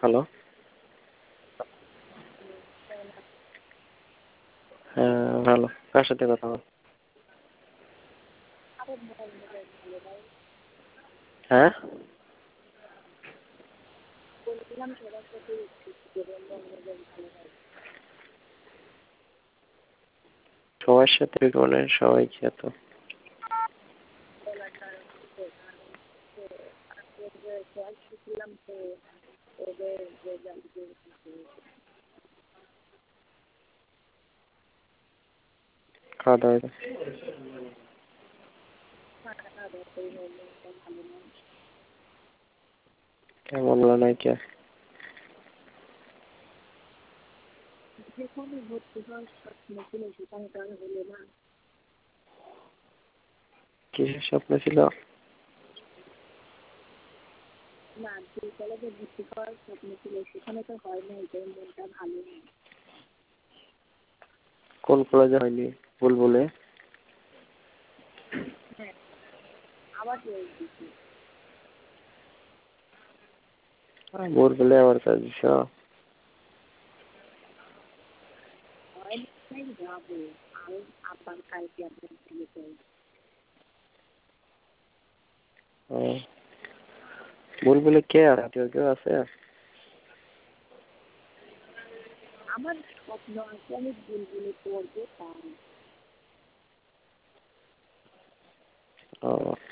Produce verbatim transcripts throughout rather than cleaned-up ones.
Hello. হ্যাঁ ভালো। কার সাথে কথা বল? হ্যাঁ সবার সাথে মানে সবাই কি এত খাওয়া দাওয়া হয়েছে? কেমন হলো নাই কে? কিসের স্বপ্ন ছিল? কোন কলেজে হয়নি? বুলবুলে? বুলবুলে আবার কাজ দিছ? বুলবুলে কে আর আত্মীয় কেউ আছে? আমার স্বপ্ন আছে আমি বুলবুলে পড়বো তাই। ও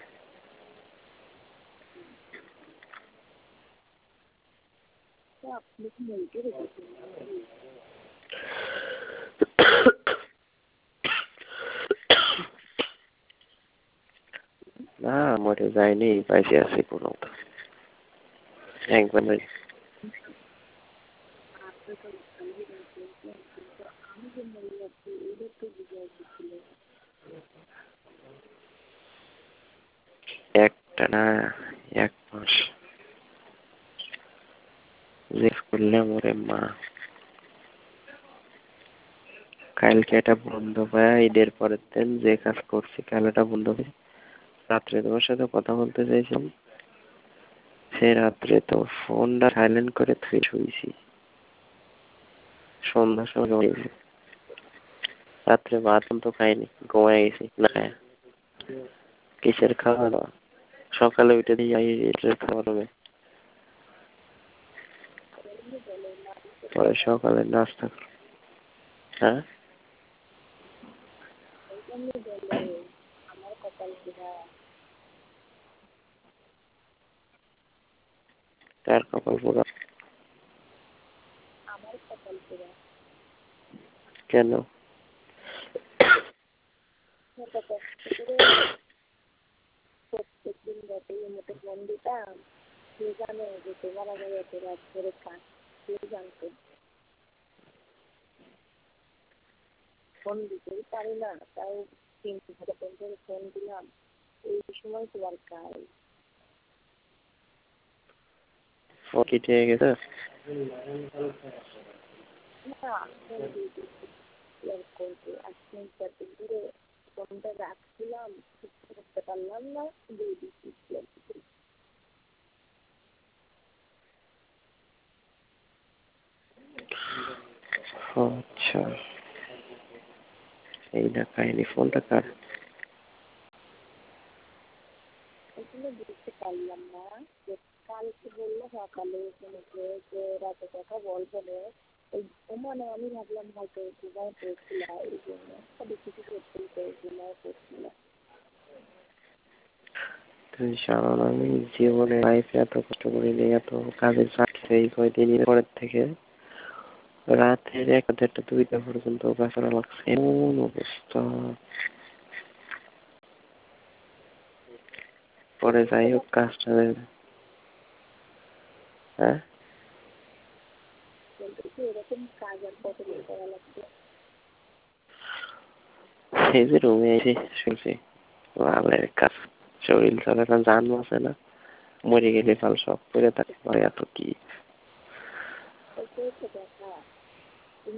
আপনি কি বলতে রেখেছেন? না মরে যায়নি, পাইছে আছি কোনো একবার একটা না এক মাস জিজ্ঞেস করলে মরে মা কালকে এটা বন্ধ পায় ঈদের পরের দিন যে কাজ করছি কাল এটা বন্ধ পাই রাত্রে তোমার সাথে কথা বলতে চাইছিলাম সে রাত্রে তো ফোনটা সাইলেন্ট করে থুয়ে শুয়েছি সন্ধ্যার সময় ঘুমিয়েছি রাত্রে ভাত তো খাইনি ঘুমাই গেছি না খায় কিসের খাওয়া দাওয়া সকালে উঠে দিয়ে এটার খাওয়া হবে পরে সকালে নাস্তা হ্যাঁ তার কপাল পোড়া কেন ফোন দিতেই পারি না তাও তিন ঘন্টা পর্যন্ত ফোন দিলাম এই সময় তোমার কাজ ফোন কেটে গেছে না করতে আজকে দূরে ফোনটা রাখছিলাম করতে পারলাম না দিয়ে দিচ্ছি আচ্ছা এই না কাহিনী ফোনটা কার বুঝতে পারলাম না যে কালকে বললো সকালে যে রাতে কথা বলবো না ওই মানে আমি ভাবলাম হয়তো ঘুমায় পড়ছিল এই জন্য কিছু করতে ঘুমায় পড়ছিল আমি জীবনে লাইফে এত কষ্ট করিনি এত কাজের চাকরি এই কয়দিনের পরের থেকে রাতের একটা দেড়টা দুইটা পর্যন্ত কাজ করা লাগছে এমন অবস্থা পরে যাই হোক কাজটা হ্যাঁ এই যে রুমে এসে শুনছি ভালের কাজ শরীর চলে না জান আছে না মরে গেলে ফাল সব করে থাকে এত কি